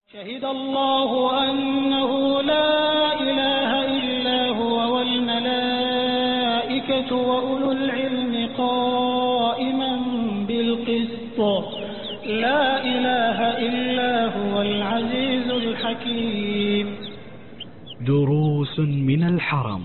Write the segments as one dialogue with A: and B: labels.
A: شهد الله أنه لا إله إلا هو والملائكة وأولو العلم قائما بالقسط لا إله إلا هو العزيز الحكيم.
B: دروس من الحرم.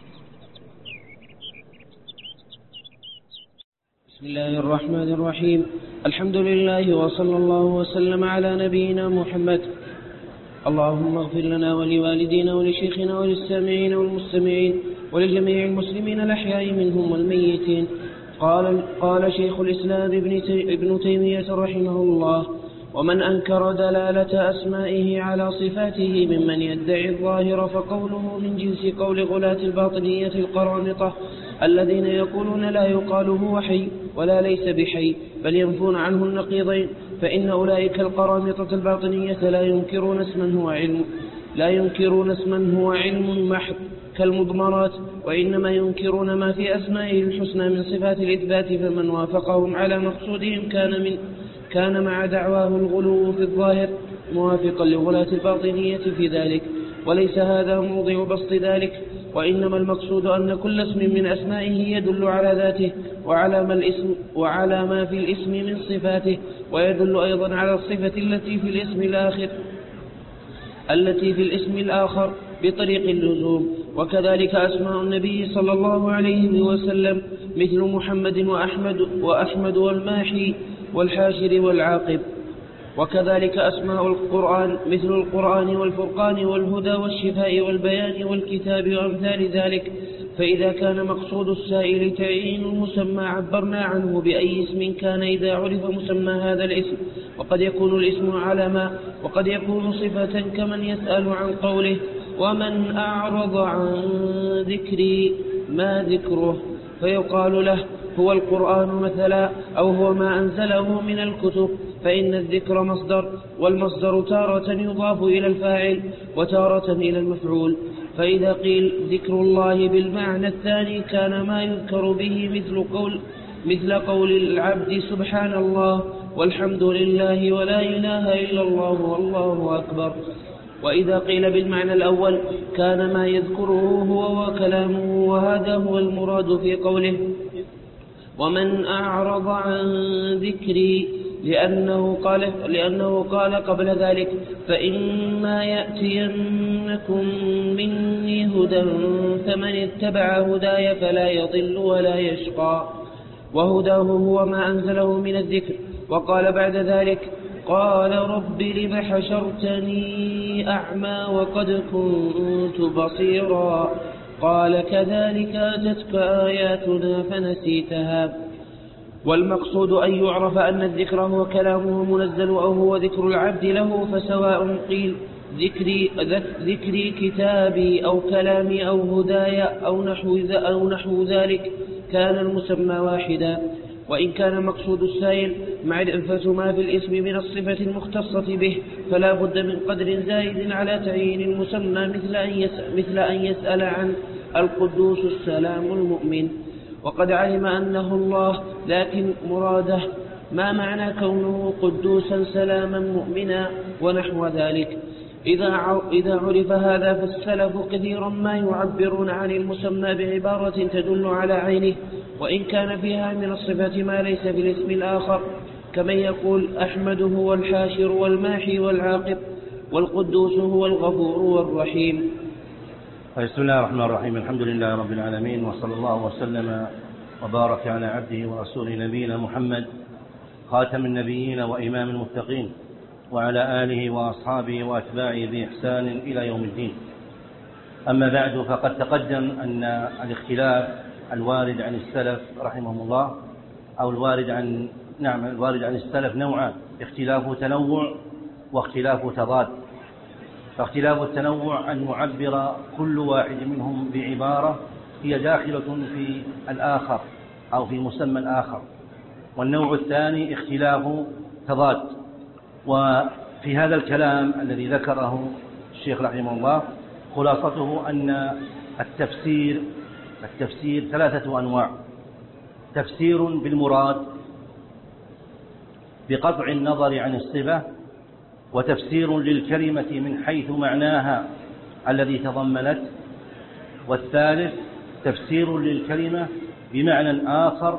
C: بسم الله الرحمن الرحيم. الحمد لله وصلى الله وسلم على نبينا محمد. اللهم اغفر لنا ولوالدينا ولشيخنا وللسامعين والمستمعين ولجميع المسلمين الأحياء منهم والميتين. قال شيخ الإسلام ابن تيمية رحمه الله: ومن أنكر دلالة أسمائه على صفاته ممن يدعي الظاهر فقوله من جنس قول غلاة الباطنية القرامطة الذين يقولون لا يقال هو حي ولا ليس بحي بل ينفون عنه النقيضين، فإن أولئك القرامطة الباطنية لا ينكرون اسما هو علم محض كالمضمرات، وإنما ينكرون ما في أسمائه الحسنى من صفات الإثبات، فمن وافقهم على مقصودهم كان مع دعواه الغلو في الظاهر موافقا لغلاة الباطنية في ذلك، وليس هذا موضع بسط ذلك، وإنما المقصود أن كل اسم من أسمائه يدل على ذاته وعلى ما في الاسم من صفاته، ويدل أيضا على الصفة التي في الاسم الآخر بطريق اللزوم. وكذلك أسماء النبي صلى الله عليه وسلم مثل محمد وأحمد والماحي والحاشر والعاقب. وكذلك أسماء القرآن مثل القرآن والفرقان والهدى والشفاء والبيان والكتاب وأمثال ذلك. فإذا كان مقصود السائل تعيين المسمى عبرنا عنه بأي اسم كان إذا عرف مسمى هذا الاسم، وقد يكون الاسم علما وقد يكون صفة، كمن يسأل عن قوله: ومن أعرض عن ذكري ما ذكره، فيقال له: هو القرآن مثلا، أو هو ما أنزله من الكتب، فإن الذكر مصدر، والمصدر تارة يضاف إلى الفاعل وتارة إلى المفعول. فإذا قيل ذكر الله بالمعنى الثاني كان ما يذكر به مثل قول العبد سبحان الله والحمد لله ولا إله إلا الله والله أكبر. وإذا قيل بالمعنى الأول كان ما يذكره هو وكلامه، وهذا هو المراد في قوله: ومن أعرض عن ذكري، لأنه قال قبل ذلك: فإما يأتينكم مني هدى فمن اتبع هداي فلا يضل ولا يشقى، وهداه هو ما أنزله من الذكر. وقال بعد ذلك: قال رب لم حشرتني أعمى وقد كنت بصيرا، قال كذلك أتتك آياتنا فنسيتها. والمقصود أن يعرف أن الذكر هو كلامه منزل أو هو ذكر العبد له، فسواء قيل ذكري كتابي أو كلامي أو هداي أو نحو ذلك كان المسمى واحدا. وإن كان مقصود السائل معرفة ما في الاسم من الصفة المختصة به، فلا بد من قدر زائد على تعيين المسمى، مثل أن يسأل عن القدوس السلام المؤمن، وقد علم أنه الله، لكن مراده ما معنى كونه قدوسا سلاما مؤمنا ونحو ذلك. إذا عرف هذا فالسلف كثيرا ما يعبرون عن المسمى بعبارة تدل على عينه، وإن كان فيها من الصفة ما ليس في الاسم الآخر، كمن يقول أحمد هو الحاشر والماحي والعاقب، والقدوس هو الغفور والرحيم.
D: بسم الله الرحمن الرحيم. الحمد لله رب العالمين، وصلى الله وسلم وبارك على عبده ورسوله نبينا محمد خاتم النبيين وإمام المتقين، وعلى آله وأصحابه وأتباعه بإحسان إلى يوم الدين. أما بعد، فقد تقدم أن الاختلاف الوارد عن السلف رحمهم الله، أو الوارد عن السلف نوعان: اختلاف تنوع واختلاف تضاد. فاختلاف التنوع أن يعبر كل واحد منهم بعبارة هي داخلة في الآخر أو في مسمى الآخر، والنوع الثاني اختلاف تضاد. وفي هذا الكلام الذي ذكره الشيخ رحمه الله خلاصته أن التفسير ثلاثة أنواع: تفسير بالمراد بقطع النظر عن الصفة، وتفسير للكلمة من حيث معناها الذي تضمنت، والثالث تفسير للكلمة بمعنى آخر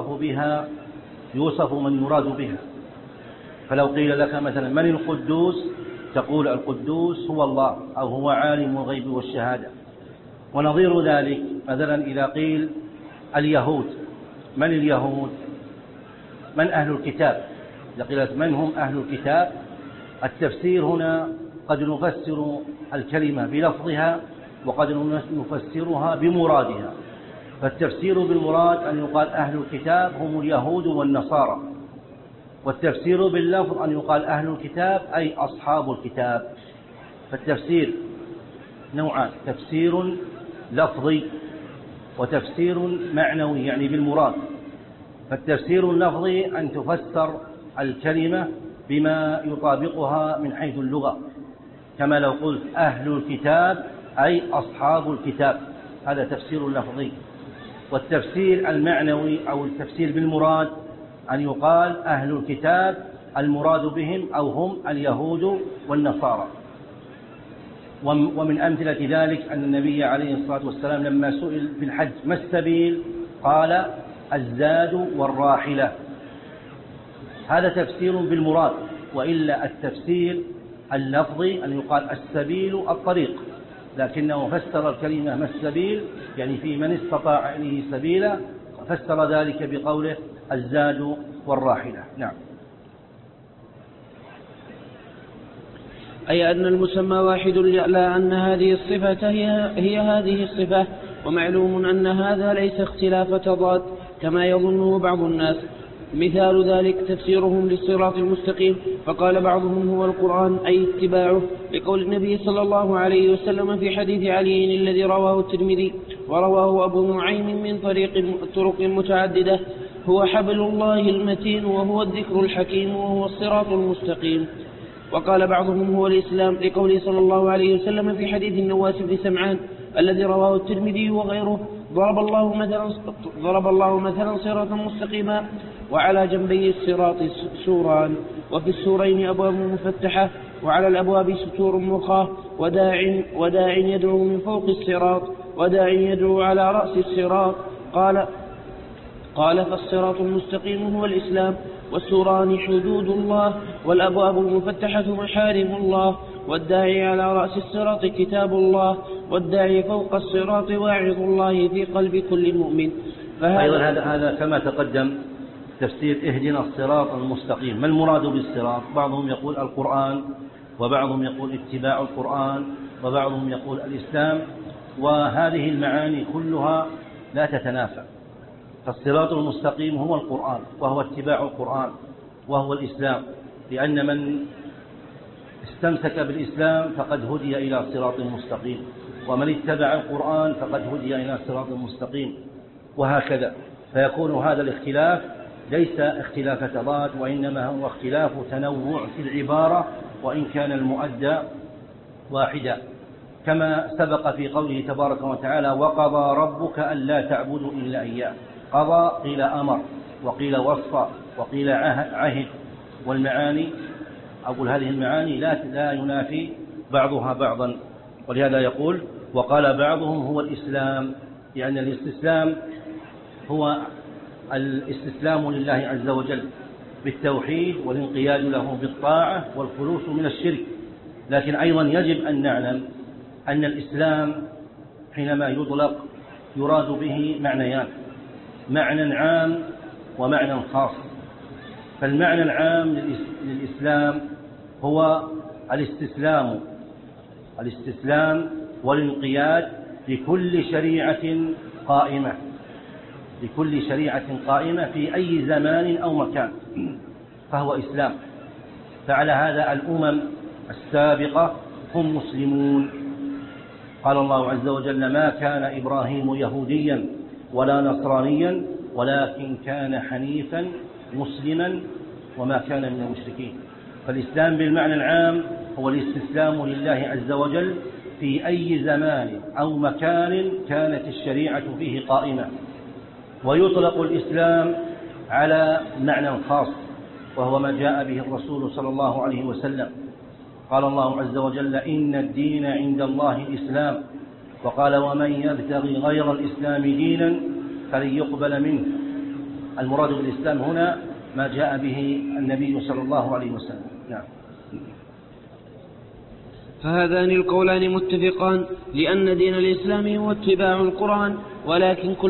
D: يوصف من يراد بها. فلو قيل لك مثلا من القدوس تقول القدوس هو الله أو هو عالم الغيب والشهادة. ونظير ذلك مثلا إذا قيل اليهود، من اليهود؟ من أهل الكتاب؟ إذا قيلت من هم أهل الكتاب، التفسير هنا قد نفسر الكلمة بلفظها وقد نفسرها بمرادها. فالتفسير بالمراد أن يقال أهل الكتاب هم اليهود والنصارى، والتفسير باللفظ أن يقال أهل الكتاب أي أصحاب الكتاب. فالتفسير نوعان: تفسير لفظي وتفسير معنوي يعني بالمراد. فالتفسير اللفظي أن تفسر الكلمة بما يطابقها من حيث اللغة، كما لو قلت أهل الكتاب أي أصحاب الكتاب، هذا تفسير لفظي. والتفسير المعنوي أو التفسير بالمراد أن يقال أهل الكتاب المراد بهم أو هم اليهود والنصارى. ومن أمثلة ذلك أن النبي عليه الصلاة والسلام لما سئل في الحج ما السبيل قال الزاد والراحلة، هذا تفسير بالمراد. وإلا التفسير اللفظي أن يقال السبيل الطريق، لكنه فسر الكلمة ما السبيل يعني في من استطاع إليه سبيلا، فسر ذلك بقوله الزاد والراحلة. نعم.
C: أي أن المسمى واحد على أن هذه الصفة هي هذه الصفة، ومعلوم أن هذا ليس اختلاف تضاد كما يظنه بعض الناس. مثال ذلك تفسيرهم للصراط المستقيم، فقال بعضهم هو القرآن أي اتباعه، لقول النبي صلى الله عليه وسلم في حديث علي الذي رواه الترمذي ورواه أبو نعيم من طرق متعددة: هو حبل الله المتين وهو الذكر الحكيم وهو الصراط المستقيم. وقال بعضهم هو الإسلام، لقوله صلى الله عليه وسلم في حديث النواس بن سمعان الذي رواه الترمذي وغيره: ضرب الله مثلا صراطا مستقيما وعلى جنبي الصراط سوران، وفي السورين أبواب مفتحة وعلى الأبواب ستور مرخاة، وداع يدعو من فوق الصراط وداع يدعو على رأس الصراط. قال فالصراط المستقيم هو الإسلام، والسوران حدود الله، والأبواب المفتحة محارم الله، والداعي على رأس الصراط كتاب الله، والداعي فوق الصراط واعظ الله في قلب كل مؤمن.
D: أيضا هذا كما تقدم تفسير اهدنا الصراط المستقيم. ما المراد بالصراط؟ بعضهم يقول القرآن، وبعضهم يقول اتباع القرآن، وبعضهم يقول الإسلام، وهذه المعاني كلها لا تتنافى. فالصراط المستقيم هو القرآن وهو اتباع القرآن وهو الإسلام، لأن من استمسك بالإسلام فقد هدي إلى صراط مستقيم، ومن اتبع القرآن فقد هدي إلى صراط مستقيم، وهكذا. فيكون هذا الاختلاف ليس اختلاف تضاد، وإنما هو اختلاف تنوع في العبارة، وإن كان المؤدى واحدا، كما سبق في قوله تبارك وتعالى: وقضى ربك ألا تعبدوا إلا إياه. قضى قيل أمر، وقيل وصى، وقيل عهد، والمعاني أقول هذه المعاني لا ينافي بعضها بعضا. ولهذا يقول: وقال بعضهم هو الإسلام، يعني الاستسلام هو الاستسلام لله عز وجل بالتوحيد والانقياد له بالطاعة والخلوص من الشرك. لكن أيضا يجب أن نعلم أن الإسلام حينما يطلق يراد به معنيان: معنى عام ومعنى خاص. فالمعنى العام للإسلام هو الاستسلام والانقياد لكل شريعة قائمة في أي زمان أو مكان، فهو إسلام. فعلى هذا الأمم السابقة هم مسلمون. قال الله عز وجل: ما كان إبراهيم يهوديا ولا نصرانيا ولكن كان حنيفا مسلما وما كان من المشركين. فالإسلام بالمعنى العام هو الاستسلام لله عز وجل في أي زمان أو مكان كانت الشريعة فيه قائمة. ويطلق الإسلام على معنى خاص، وهو ما جاء به الرسول صلى الله عليه وسلم، قال الله عز وجل: إن الدين عند الله الإسلام. وقال: ومن يبتغي غير الإسلام دينا فلن يقبل منه. المراد بالإسلام هنا ما جاء به النبي صلى الله عليه وسلم. نعم.
C: فهذان القولان متفقان، لأن دين الإسلام هو اتباع القرآن، ولكن كل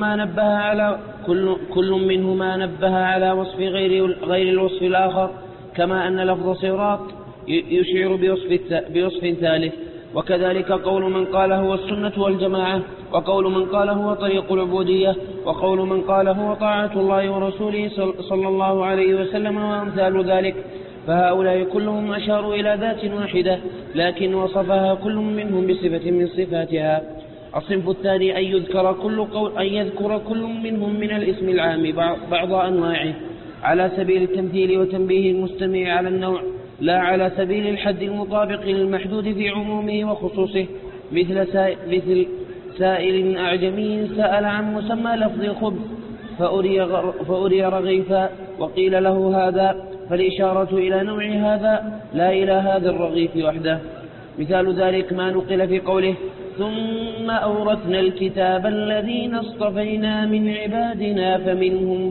C: منهما نبه على وصف غير الوصف الآخر، كما أن لفظ صراط يشعر بوصف ثالث. وكذلك قول من قال هو السنة والجماعة، وقول من قال هو طريق العبودية، وقول من قال هو طاعة الله ورسوله صلى الله عليه وسلم، وأمثال ذلك. فهؤلاء كلهم أشاروا إلى ذات واحدة، لكن وصفها كل منهم بصفة من صفاتها. الصنف الثاني أن يذكر كل منهم من الاسم العام بعض أنواعه على سبيل التمثيل وتنبيه المستمع على النوع، لا على سبيل الحد المطابق للمحدود في عمومه وخصوصه، مثل سائل أعجمي سأل عن مسمى لفظ الخبز فأري رغيفا وقيل له هذا، فالإشارة إلى نوع هذا لا إلى هذا الرغيف وحده. مثال ذلك ما نقل في قوله: ثم أورثنا الكتاب الذين اصطفينا من عبادنا فمنهم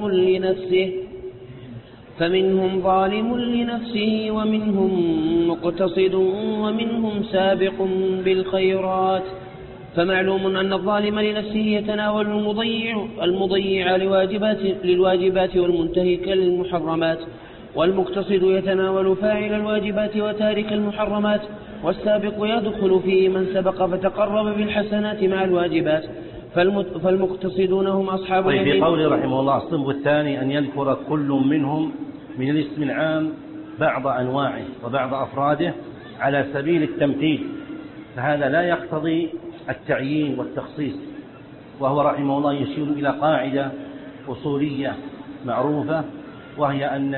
C: ظالم لنفسه ومنهم مقتصد ومنهم سابق بالخيرات. فمعلوم أن الظالم لنفسه يتناول المضيع للواجبات والمنتهك للمحرمات، والمقتصد يتناول فاعل الواجبات وتارك المحرمات، والسابق يدخل فيه من سبق فتقرب بالحسنات مع الواجبات. فالمقتصدون هم أصحاب اليمين.
D: في قوله رحمه الله: الصنف الثاني أن يذكر كل منهم من الاسم العام بعض أنواعه وبعض أفراده على سبيل التمثيل، فهذا لا يقتضي التعيين والتخصيص. وهو رحمه الله يشير إلى قاعدة أصولية معروفة، وهي أن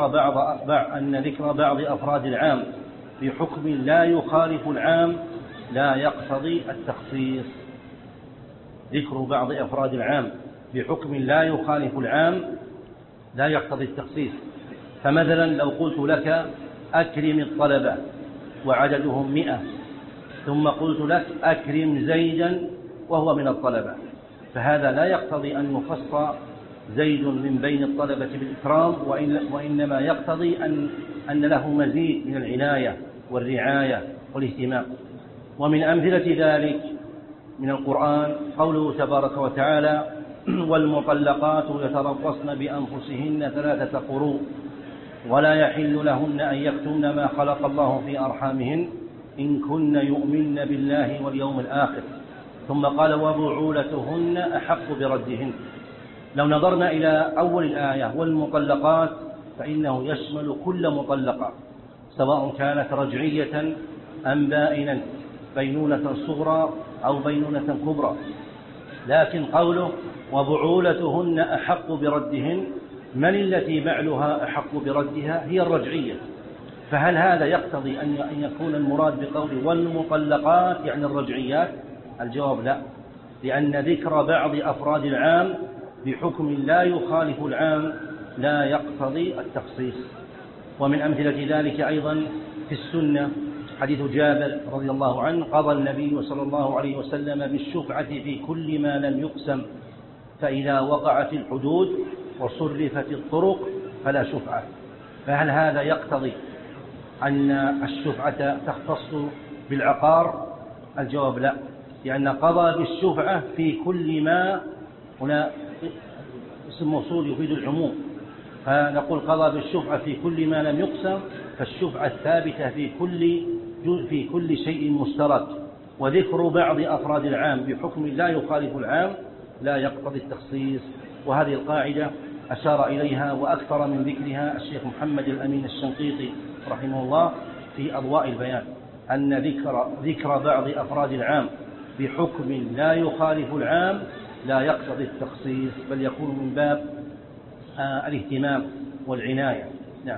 D: ذكر بعض أفراد العام بحكم لا يخالف العام لا يقتضي التخصيص. ذكر بعض أفراد العام بحكم لا يخالف العام لا يقتضي التخصيص. فمثلا لو قلت لك: أكرم الطلبة وعددهم 100، ثم قلت لك: أكرم زيدا وهو من الطلبة، فهذا لا يقتضي أن نخص زيد من بين الطلبة بالإكرام، وإنما يقتضي أن له مزيد من العناية والرعاية والاهتمام. ومن أمثلة ذلك من القرآن قوله تبارك وتعالى: والمطلقات يتربصن بأنفسهن 3 قروء ولا يحل لهن أن يكتمن ما خلق الله في أرحامهن إن كن يؤمن بالله واليوم الآخر. ثم قال: وبعولتهن أحق بردهن. لو نظرنا إلى أول الآية والمطلقات فإنه يشمل كل مطلقة، سواء كانت رجعية أم بائنا، بينونة صغرى أو بينونة كبرى. لكن قوله: وبعولتهن أحق بردهن، من التي بعلها أحق بردها؟ هي الرجعية. فهل هذا يقتضي أن يكون المراد بقول والمطلقات يعني الرجعيات؟ الجواب لا، لأن ذكر بعض أفراد العام بحكم لا يخالف العام لا يقتضي التخصيص. ومن أمثلة ذلك أيضا في السنة حديث جابر رضي الله عنه: قضى النبي صلى الله عليه وسلم بالشفعة في كل ما لم يقسم، فإذا وقعت الحدود وصرفت الطرق فلا شفعة. فهل هذا يقتضي أن الشفعة تختص بالعقار؟ الجواب لا، لأن قضى بالشفعة في كل ما، هنا اسم موصول يفيد العموم، فنقول قضى بالشفعة في كل ما لم يقسم، فالشفعة الثابتة في كل شيء مشترك. وذكر بعض أفراد العام بحكم لا يخالف العام لا يقتضي التخصيص. وهذه القاعدة أشار إليها وأكثر من ذكرها الشيخ محمد الأمين الشنقيطي رحمه الله في أضواء البيان، أن ذكر بعض أفراد العام بحكم لا يخالف العام لا يقتضي التخصيص، بل يكون من باب الاهتمام والعناية. نعم.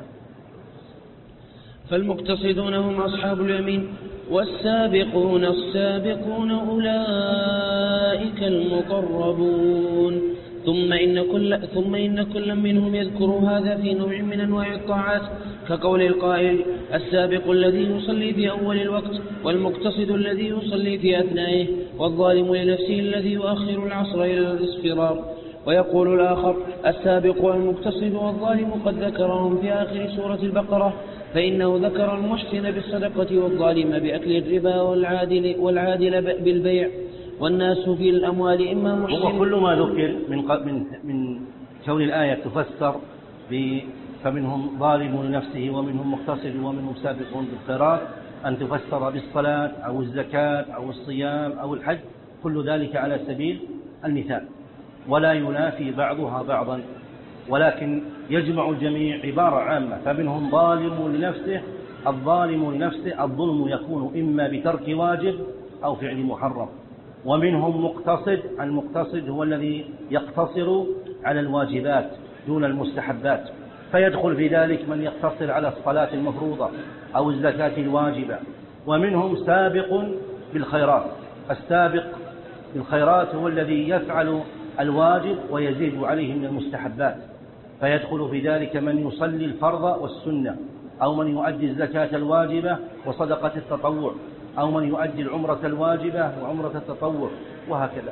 C: فالمقتصدون هم أصحاب اليمين، والسابقون السابقون أولئك المقربون. ثم إن كل منهم يذكر هذا في نوع من أنواع الطاعات، كقول القائل: السابق الذي يصلي في أول الوقت، والمقتصد الذي يصلي في أثنائه، والظالم لنفسه الذي يؤخر العصر إلى الاصفرار. ويقول الآخر: السابق والمقتصد والظالم قد ذكرهم في آخر سورة البقرة، فإنه ذكر المحسن بالصدقة والظالم بأكل الربا والعادل بالبيع. والناس في الأموال إما محسن.
D: وكل ما ذكر من كون الآية تفسر فمنهم ظالم لنفسه ومنهم مقتصد ومنهم سابق بالخيرات، أن تفسر بالصلاة أو الزكاة أو الصيام أو الحج، كل ذلك على سبيل المثال، ولا ينافي بعضها بعضا، ولكن يجمع الجميع عبارة عامة. فمنهم ظالم لنفسه، الظالم لنفسه الظلم يكون إما بترك واجب أو فعل محرم. ومنهم مقتصد، المقتصد هو الذي يقتصر على الواجبات دون المستحبات، فيدخل في ذلك من يقتصر على الصلاة المفروضة أو الزكاة الواجبة. ومنهم سابق بالخيرات، السابق بالخيرات هو الذي يفعل الواجب ويزيد عليه من المستحبات، فيدخل في ذلك من يصلي الفرض والسنة، أو من يؤدي الزكاة الواجبة وصدقة التطوع، أو من يؤدي العمرة الواجبة وعمرة التطوع، وهكذا.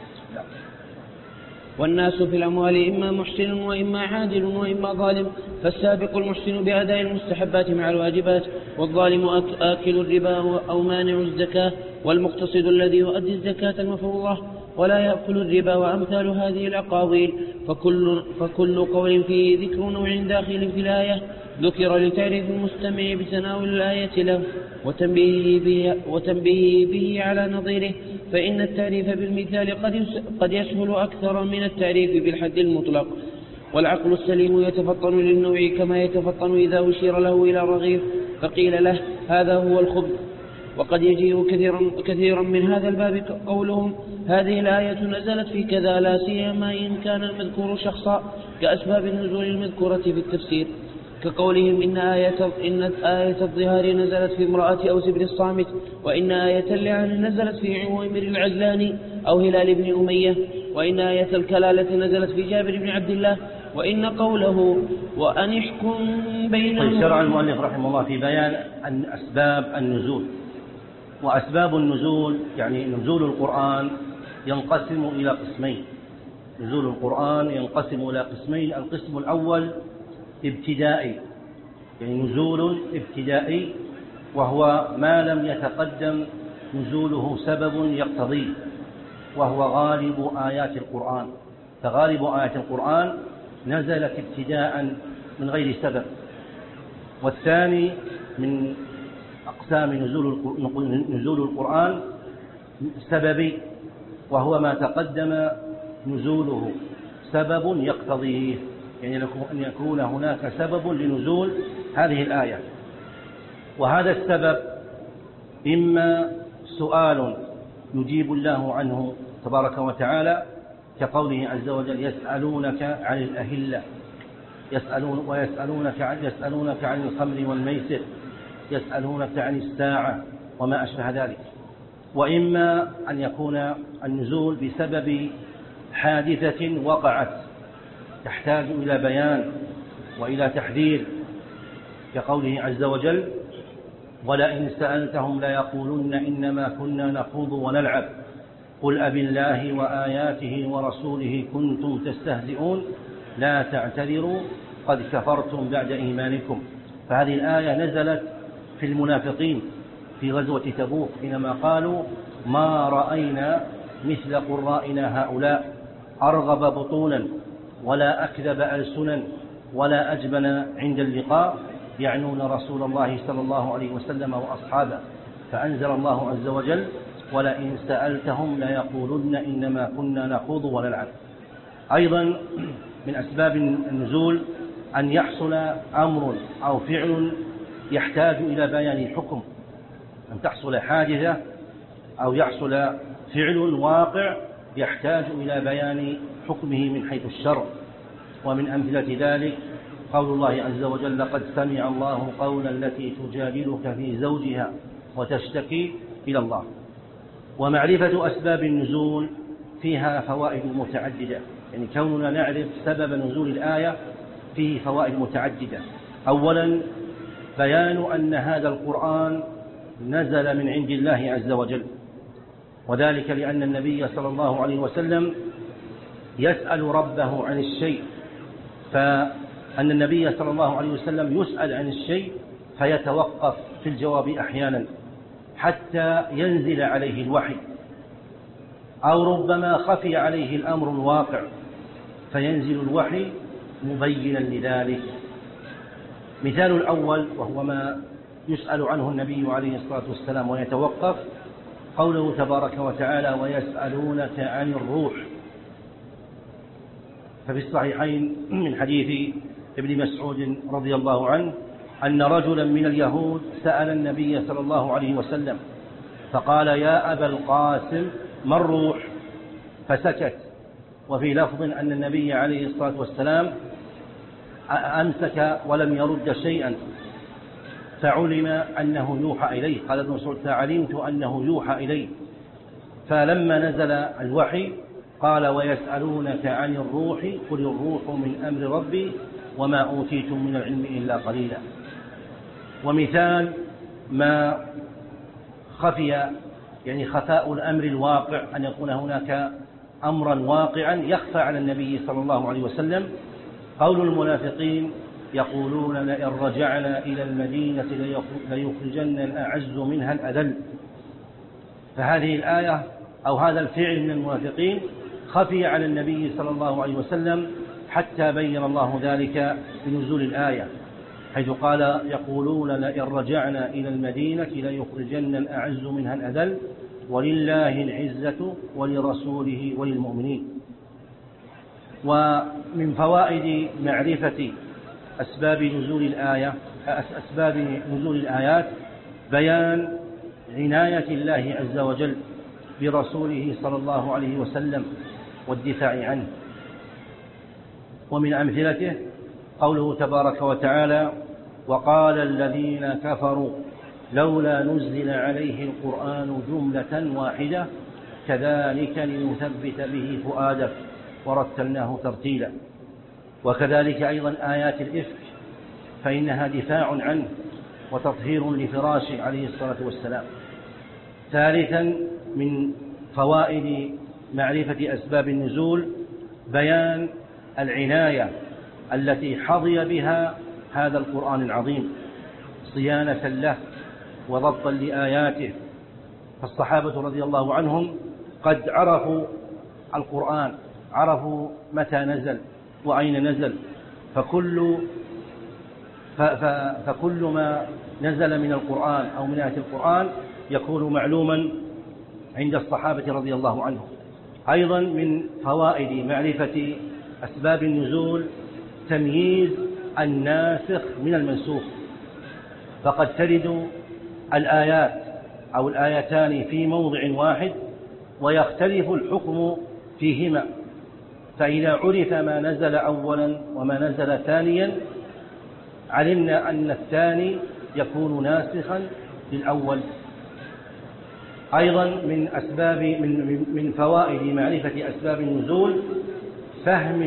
C: والناس في الأموال إما محسن وإما عادل وإما ظالم، فالسابق المحسن بأداء المستحبات مع الواجبات، والظالم آكل الربا أو مانع الزكاة، والمقتصد الذي يؤدي الزكاة المفروضة ولا يأكل الربا، وأمثال هذه الأقاويل. فكل قول فيه ذكر نوع داخل في الآية ذكر لتعريف المستمع بتناول الآية له وتنبيهه به على نظيره، فإن التعريف بالمثال قد يسهل أكثر من التعريف بالحد المطلق. والعقل السليم يتفطن للنوع كما يتفطن إذا أشير له إلى رغيف فقيل له هذا هو الخبز. وقد يجيء كثيرا من هذا الباب قولهم: هذه الآية نزلت في كذا، لا سيما إن كان المذكور شخصا، كأسباب النزول المذكورة في التفسير، كقولهم: إن آية الظهار نزلت في امرأة أوس بن الصامت، وإن آية اللعان نزلت في عويمر العجلاني أو هلال بن أمية، وإن آية الكلالة نزلت في جابر بن عبد الله، وإن قوله وأن احكم بينهم.
D: شرع المؤلف رحمه الله في بيان أسباب النزول. وأسباب النزول يعني نزول القرآن ينقسم إلى قسمين. نزول القرآن ينقسم إلى قسمين: القسم الأول ابتدائي، يعني نزول ابتدائي، وهو ما لم يتقدم نزوله سبب يقتضيه، وهو غالب آيات القرآن. فغالب آيات القرآن نزلت ابتداء من غير سبب. والثاني من أقسام نزول القرآن سببي، وهو ما تقدم نزوله سبب يقتضيه، يعني أن يكون هناك سبب لنزول هذه الآية. وهذا السبب إما سؤال يجيب الله عنه تبارك وتعالى، كقوله عز وجل: يسألونك عن الأهلة، يسألونك عن الخمر والميسر، يسألونك عن الساعة وما أشبه ذلك. وإما أن يكون النزول بسبب حادثة وقعت تحتاج إلى بيان وإلى تحذير، كقوله عز وجل: ولئن سألتهم ليقولن إنما كنا نخوض ونلعب قل أبالله وآياته ورسوله كنتم تستهزئون لا تعتذروا قد كفرتم بعد إيمانكم. فهذه الآية نزلت في المنافقين في غزوة تبوك حينما قالوا: ما رأينا مثل قرائنا هؤلاء أرغب بطونا ولا أكذب ألسنا ولا أجبن عند اللقاء، يعنون رسول الله صلى الله عليه وسلم وأصحابه. فأنزل الله عز وجل: ولئن سألتهم ليقولن إنما كنا نخوض ونلعب. أيضا من أسباب النزول أن يحصل أمر أو فعل يحتاج إلى بيان الحكم، أن تحصل حادثة أو يحصل فعل واقع يحتاج إلى بيان حكمه من حيث الشرع. ومن أمثلة ذلك قول الله عز وجل: لقد سمع الله قول التي تجادلك في زوجها وتشتكي إلى الله. ومعرفة أسباب النزول فيها فوائد متعددة، يعني كوننا نعرف سبب نزول الآية فيه فوائد متعددة. أولا بيان أن هذا القرآن نزل من عند الله عز وجل، وذلك لأن النبي صلى الله عليه وسلم يسأل ربه عن الشيء، فأن النبي صلى الله عليه وسلم يسأل عن الشيء فيتوقف في الجواب أحيانا حتى ينزل عليه الوحي، أو ربما خفي عليه الأمر الواقع فينزل الوحي مبينا لذلك. مثال الأول وهو ما يسأل عنه النبي عليه الصلاة والسلام ويتوقف، قوله تبارك وتعالى ويسألونك عن الروح. ففي الصحيحين من حديث ابن مسعود رضي الله عنه أن رجلا من اليهود سأل النبي صلى الله عليه وسلم فقال يا أبا القاسم ما الروح؟ فسكت. وفي لفظ أن النبي عليه الصلاة والسلام أمسك ولم يرد شيئا فعلم أنه يوحى إليه. قال ابن مسعود فعلمت أنه يوحى إليه، فلما نزل الوحي قال ويسألونك عن الروح قل الروح من أمر ربي وما أوتيتم من العلم إلا قليلا. ومثال ما خفي، يعني خفاء الأمر الواقع، أن يكون هناك أمرا واقعا يخفى على النبي صلى الله عليه وسلم، قول المنافقين يقولون لئن رجعنا إلى المدينة ليخرجن الأعز منها الأذل. فهذه الآية أو هذا الفعل من المنافقين خفي على النبي صلى الله عليه وسلم حتى بين الله ذلك بنزول الآية، حيث قال يقولون لئن رجعنا إلى المدينة ليخرجن الأعز منها الأذل ولله العزة ولرسوله وللمؤمنين. ومن فوائد معرفة أسباب نزول الآيات بيان عناية الله عز وجل برسوله صلى الله عليه وسلم والدفاع عنه. ومن أمثلته قوله تبارك وتعالى وقال الذين كفروا لولا نزل عليه القرآن جملة واحدة كذلك لنثبت به فؤادك ورتلناه ترتيلا. وكذلك أيضا آيات الإفك فإنها دفاع عنه وتطهير لفراشه عليه الصلاة والسلام. ثالثا من فوائد معرفة أسباب النزول بيان العناية التي حظي بها هذا القرآن العظيم صيانة له وضبطا لآياته. فالصحابة رضي الله عنهم قد عرفوا القرآن، عرفوا متى نزل وأين نزل، فكل ما نزل من القرآن أو من آيات القرآن يكون معلوما عند الصحابة رضي الله عنهم. أيضا من فوائد معرفة أسباب النزول تمييز الناسخ من المنسوخ، فقد ترد الآيات أو الآيتان في موضع واحد ويختلف الحكم فيهما، فإذا عرف ما نزل أولا وما نزل ثانيا علمنا أن الثاني يكون ناسخا للأول. أيضا من فوائد معرفة أسباب النزول فهم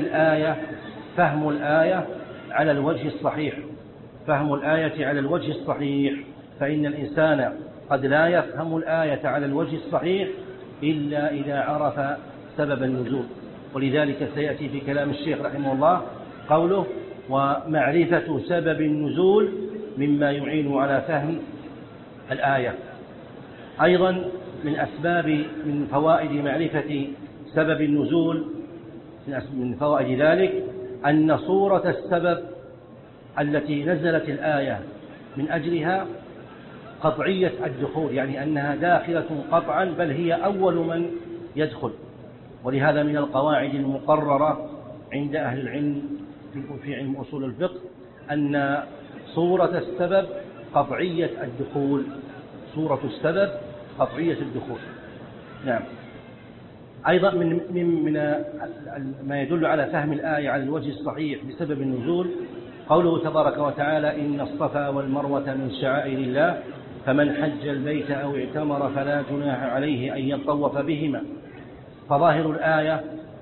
D: الآية على الوجه الصحيح، فهم الآية على الوجه الصحيح، فإن الإنسان قد لا يفهم الآية على الوجه الصحيح إلا إذا عرف سبب النزول. ولذلك سيأتي في كلام الشيخ رحمه الله قوله ومعرفة سبب النزول مما يعين على فهم الآية. أيضا من فوائد معرفة سبب النزول من فوائد ذلك أن صورة السبب التي نزلت الآية من أجلها قطعية الدخول، يعني أنها داخلة قطعا بل هي أول من يدخل. ولهذا من القواعد المقررة عند أهل العلم في علم أصول الفقه أن صورة السبب قطعية الدخول، صورة السبب قطعية الدخول. نعم. أيضا من ما يدل على فهم الآية على الوجه الصحيح بسبب النزول قوله تبارك وتعالى إن الصفا والمروة من شعائر الله فمن حج البيت أو اعتمر فلا جناح عليه أن يطوف بهما. فظاهر الآية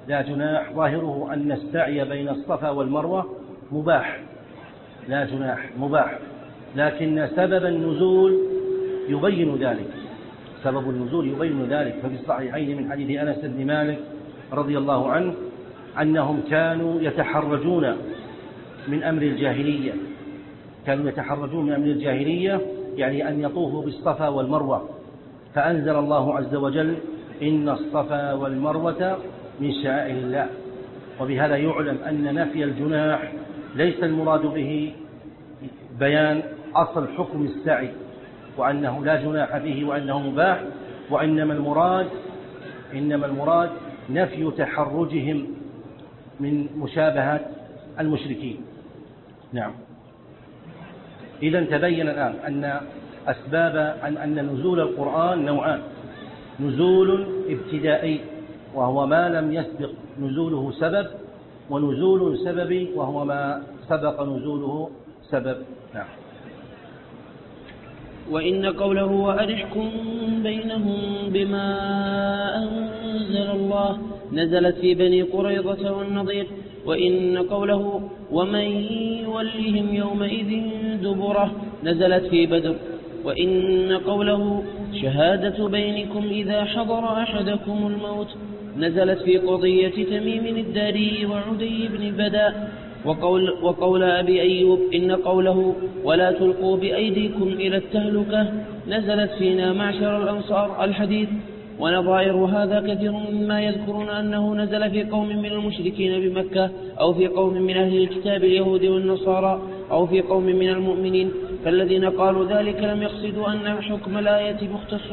D: لا جناح، ظاهره أن السعي بين الصفا والمروة مباح، لا جناح مباح، لكن سبب النزول يبين ذلك، سبب النزول يبين ذلك. ففي الصحيحين من حديث أنس بن مالك رضي الله عنه أنهم كانوا يتحرجون من أمر الجاهلية، كانوا يتحرجون من أمر الجاهلية يعني أن يطوفوا بالصفا والمروة، فأنزل الله عز وجل إن الصفا والمروة من شعائر الله. وبهذا يعلم أن نفي الجناح ليس المراد به بيان أصل حكم السعي وأنه لا جناح فيه وأنه مباح، وإنما المراد نفي تحرجهم من مشابهة المشركين. نعم. إذن تبين الآن أن أسباب أن نزول القرآن نوعان: نزول ابتدائي وهو ما لم يسبق نزوله سبب، ونزول سببي وهو ما سبق نزوله سبب. نعم.
C: وإن قوله وأرحكم بينهم بما أنزل الله نزلت في بني قريظة والنضير. وإن قوله ومن يولهم يومئذ دبره نزلت في بدر. وإن قوله شهادة بينكم إذا حضر أحدكم الموت نزلت في قضية تميم الداري وعدي بن البداء. وقول أبي أيوب إن قوله ولا تلقوا بأيديكم إلى التهلكة نزلت فينا معشر الأنصار الحديث. ونظائر هذا كثير مما يذكرون أنه نزل في قوم من المشركين بمكة، أو في قوم من أهل الكتاب اليهود والنصارى، أو في قوم من المؤمنين، فالذين قالوا ذلك لم يقصدوا أن حكم الآية مختص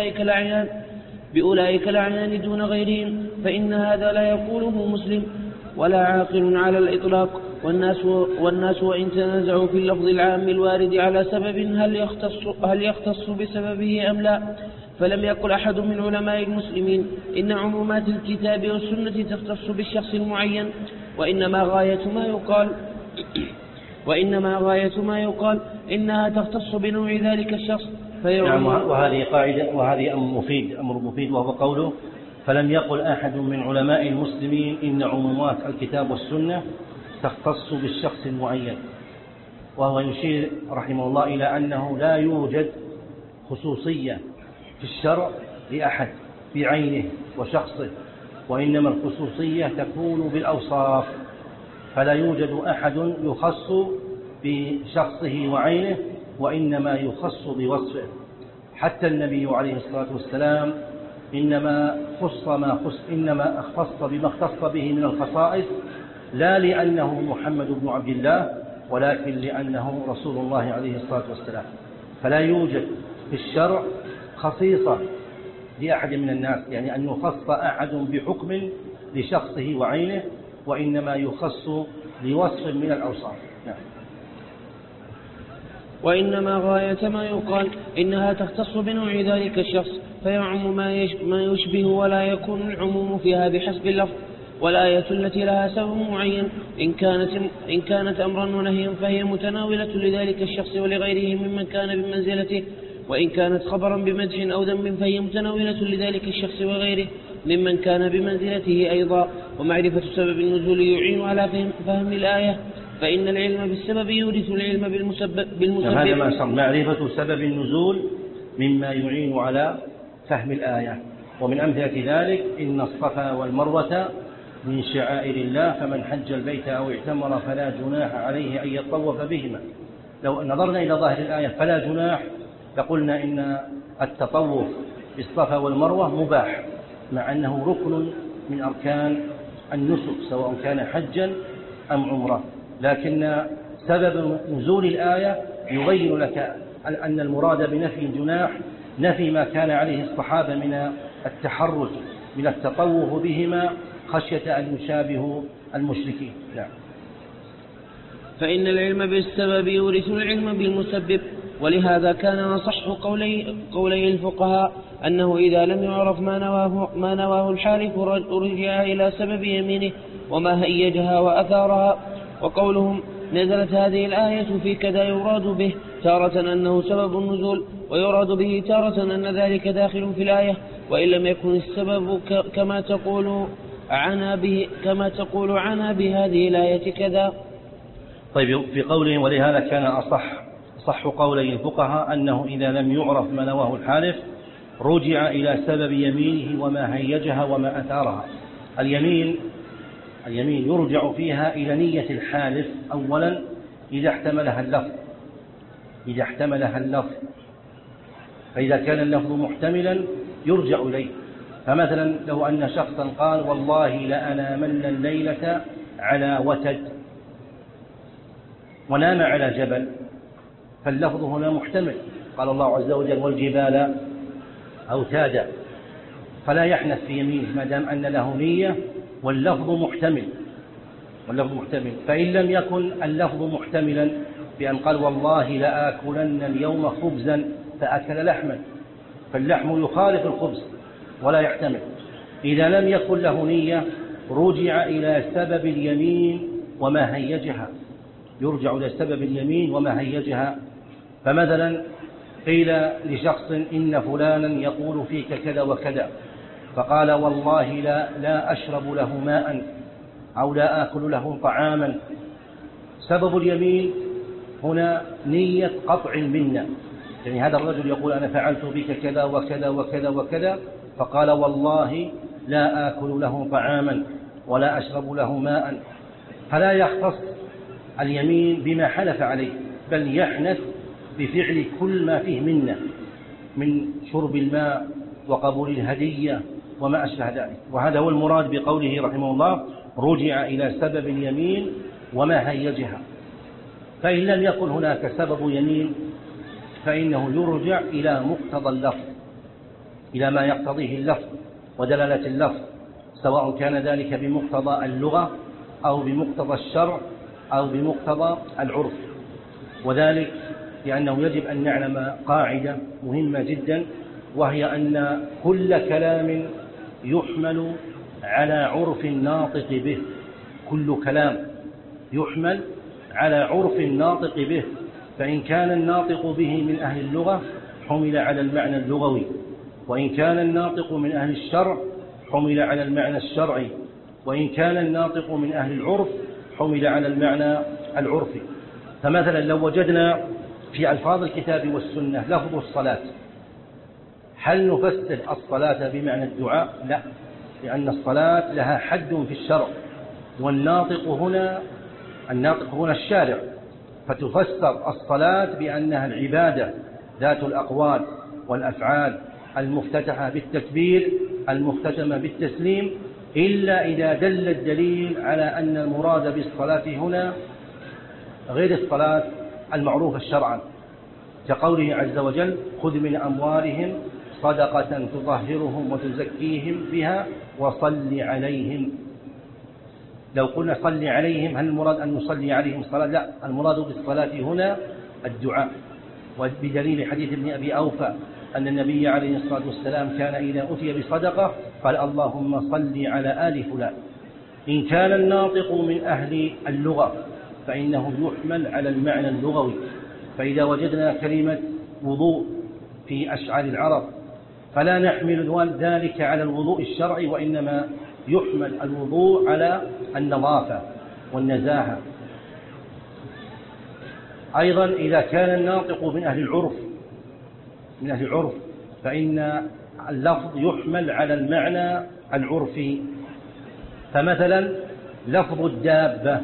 C: بأولئك الأعيان دون غيرهم، فإن هذا لا يقوله مسلم ولا عاقل على الإطلاق. والناس وإن تنازعوا في اللفظ العام الوارد على سبب هل يختص بسببه أم لا، فلم يقل أحد من علماء المسلمين إن عمومات الكتاب والسنة تختص بالشخص المعين، وإنما غاية ما يقال إنها تختص بنوع ذلك الشخص.
D: نعم. وهذه قاعدة، وهذه أمر مفيد، وهو قوله فلم يقل أحد من علماء المسلمين إن عمومات الكتاب والسنة تختص بالشخص المعين. وهو يشير رحمه الله إلى أنه لا يوجد خصوصية في الشرع لأحد بعينه وشخصه، وإنما الخصوصية تكون بالأوصاف، فلا يوجد أحد يخص بشخصه وعينه، وإنما يخص بوصفه. حتى النبي عليه الصلاة والسلام إنما خص بما اختص به من الخصائص، لا لأنه محمد بن عبد الله، ولكن لأنه رسول الله عليه الصلاة والسلام. فلا يوجد في الشرع خصيصة لأحد من الناس، يعني أن يخص أحد بحكم لشخصه وعينه، وإنما يخص لوصف من الأوصاف. نعم.
C: وإنما غاية ما يقال إنها تختص بنوع ذلك الشخص فيعم ما يشبه، ولا يكون العموم فيها بحسب اللفظ. والآية التي لها سبب معين إن كانت أمرا ونهيا فهي متناولة لذلك الشخص ولغيره ممن كان بمنزلته، وإن كانت خبرا بمدح أو ذم فهي متناولة لذلك الشخص وغيره ممن كان بمنزلته أيضا. ومعرفة سبب النزول يعين على فهم الآية، فإن العلم بالسبب يورث العلم بالمسبب.
D: هذا ما صار معرفة سبب النزول مما يعين على فهم الآية. ومن أمثلة ذلك إن الصفا والمروة من شعائر الله فمن حج البيت أو اعتمر فلا جناح عليه أن يطوف بهما. لو نظرنا إلى ظاهر الآية فلا جناح لقلنا إن التطوف بالصفا والمروة مباح، مع أنه ركن من أركان النسك سواء كان حجا أم عمرة. لكن سبب نزول الآية يبين لك أن المراد بنفي الجناح نفي ما كان عليه الصحابة من التحرج من التطوف بهما خشية أن يشابهوا المشركين. نعم.
C: فإن العلم بالسبب يورث العلم بالمسبب، ولهذا كان أصح قولي الفقهاء أنه إذا لم يعرف ما نواه الحالف رجع إلى سبب يمينه وما هيجها وأثارها. وقولهم نزلت هذه الآية في كذا يراد به تارة أنه سبب النزول، ويراد به تارة أن ذلك داخل في الآية، وإن لم يكن السبب كما تقول عنا به كما تقول عنا بهذه الآية كذا.
D: طيب، في قوله ولهذا كان أصح قولي الفقهاء أنه إذا لم يعرف ما نواه الحالف رجع إلى سبب يمينه وما هيجها وما أثارها. اليمين يرجع فيها إلى نية الحالف أولا إذا احتملها اللفظ، فإذا كان اللفظ محتملا يرجع إليه. فمثلا لو أن شخصا قال والله لأنامن الليلة على وتد ونام على جبل، فاللفظ هنا محتمل، قال الله عز وجل والجبال أوتادا، فلا يحنث في يمينه ما دام أن له نية واللفظ محتمل. فإن لم يكن اللفظ محتملا بأن قال والله لآكلن اليوم خبزا فأكل لحما، فاللحم يخالف الخبز ولا يحتمل. إذا لم يكن له نية رجع إلى سبب اليمين وما هيجها، يرجع إلى سبب اليمين وما هيجها. فمثلا قيل لشخص إن فلانا يقول فيك كذا وكذا، فقال والله لا أشرب له ماء أو لا آكل له طعاما. سبب اليمين هنا نية قطع المنة، يعني هذا الرجل يقول أنا فعلت بك كذا وكذا وكذا وكذا، فقال والله لا آكل له طعاما ولا أشرب له ماء، فلا يختص اليمين بما حلف عليه، بل يحنث بفعل كل ما فيه منة من شرب الماء وقبول الهدية وما أشبه ذلك. وهذا هو المراد بقوله رحمه الله رجع إلى سبب اليمين وما هيجها. فإن لم يكن هناك سبب يمين فإنه يرجع إلى مقتضى اللفظ، إلى ما يقتضيه اللفظ ودلالة اللفظ، سواء كان ذلك بمقتضى اللغة أو بمقتضى الشرع أو بمقتضى العرف. وذلك لأنه يجب أن نعلم قاعدة مهمة جدا، وهي أن كل كلام يحمل على عرف الناطق به، كل كلام يحمل على عرف الناطق به، فإن كان الناطق به من أهل اللغة حمل على المعنى اللغوي، وإن كان الناطق من أهل الشرع حمل على المعنى الشرعي، وإن كان الناطق من أهل العرف حمل على المعنى العرفي. فمثلا لو وجدنا في ألفاظ الكتاب والسنة لفظ الصلاة، هل نفسر الصلاة بمعنى الدعاء؟ لا، لأن الصلاة لها حد في الشرع، والناطق هنا الشارع، فتفسر الصلاة بأنها العبادة ذات الأقوال والأفعال المفتتحة بالتكبير المختتمة بالتسليم، إلا إذا دل الدليل على أن المراد بالصلاة هنا غير الصلاة المعروفة شرعا، كقوله عز وجل خذ من أموالهم صدقة تطهرهم وتزكيهم بها وصل عليهم. لو قلنا صل عليهم هل المراد أن نصلي عليهم صلاة؟ لا، المراد بالصلاة هنا الدعاء، وبدليل حديث ابن أبي أوفى أن النبي عليه الصلاة والسلام كان إذا أتي بصدقة قال اللهم صل على آل فلان. إن كان الناطق من أهل اللغة فإنه يحمل على المعنى اللغوي، فإذا وجدنا كلمة وضوء في أشعار العرب فلا نحمل ذلك على الوضوء الشرعي، وإنما يحمل الوضوء على النظافة والنزاهة. أيضا إذا كان الناطق من أهل العرف فإن اللفظ يحمل على المعنى العرفي. فمثلا لفظ الدابة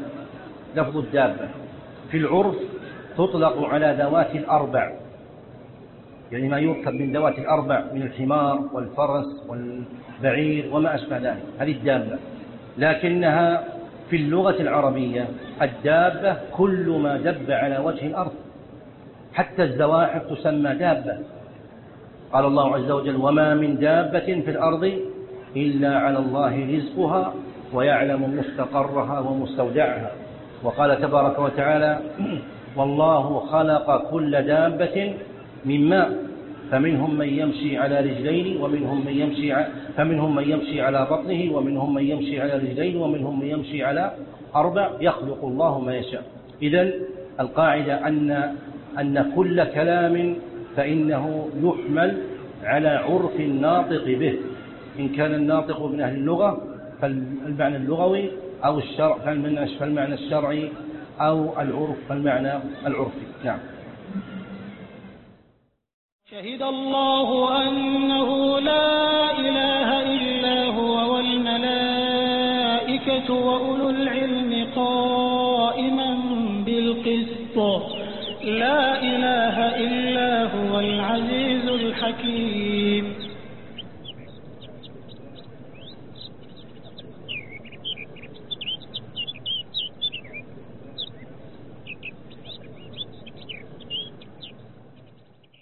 D: في العرف تطلق على ذوات الأربع، يعني ما يركب من ذوات الأربع من الحمار والفرس والبعير وما أشبه ذلك، هذه الدابة. لكنها في اللغة العربية الدابة كل ما دب على وجه الأرض، حتى الزواحف تسمى دابة. قال الله عز وجل وما من دابة في الأرض إلا على الله رزقها ويعلم مستقرها ومستودعها. وقال تبارك وتعالى والله خلق كل دابة من ماء فمنهم من يمشي على رجلين فمنهم من يمشي على بطنه ومنهم من يمشي على رجلين ومنهم من يمشي على أربع يخلق الله ما يشاء. إذن القاعدة أن كل كلام فإنه يحمل على عرف الناطق به، إن كان الناطق من أهل اللغة فالمعنى اللغوي، أو الشرع فالمعنى الشرعي، أو العرف فالمعنى العرفي. نعم.
A: شهد الله أنه لا إله إلا هو والملائكة وأولو العلم قائما بالقسط لا إله إلا هو العزيز الحكيم.